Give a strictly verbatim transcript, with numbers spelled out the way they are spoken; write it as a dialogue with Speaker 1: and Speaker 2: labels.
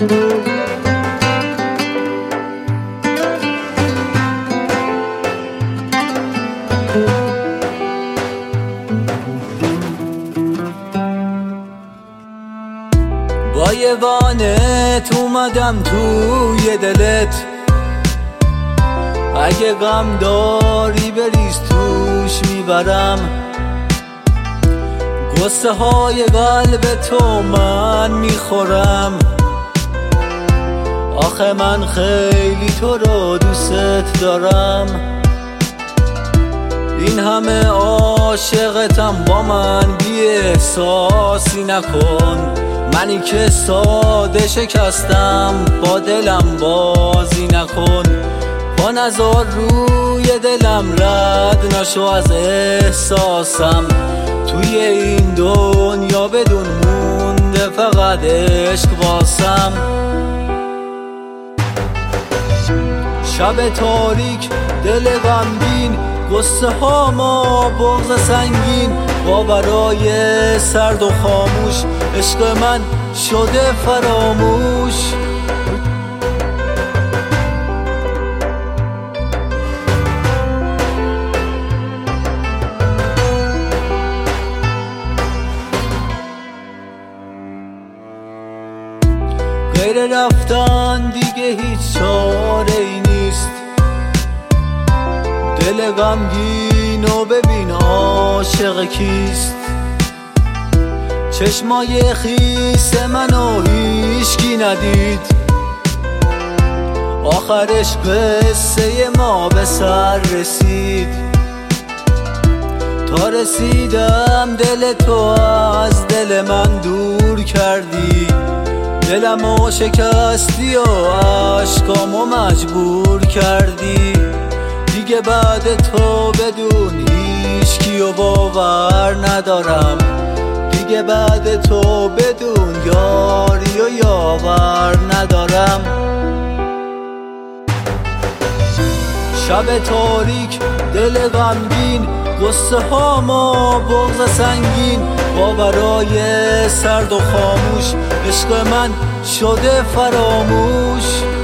Speaker 1: با یه وانت اومدم توی دلت، اگه غم داری بریز توش میبرم. قصه های قلب تو من میخورم، آخه من خیلی تو رو دوست دارم. این همه عاشقتم با من بی احساسی نکن، منی که ساده شکستم با دلم بازی نکن. با نزار روی دلم رد نشو از احساسم، توی این دنیا بدون مونده فقط عشق واسم. شب تاریک دل غمگین، قصه ها ما بغض سنگین، باورای سرد و خاموش، عشق من شده فراموش. غیر رفتن دیگه هیچ چاره ای نیست، دل غمگین و ببین عاشق کیست. چشمای خیس منو هیچکی ندید، آخرش قصه ما به سر رسید. تا رسیدم دل تو از دل من دور کردی، دلمو شکستی و عشقامو مجبور کردی. دیگه بعد تو بدون هیچکی و باور ندارم، دیگه بعد تو بدون یاری و یاور ندارم. شب تاریک دل غمگین، قصه ها ما بغض سنگین، باورای سرد و خاموش، عشق من شده فراموش.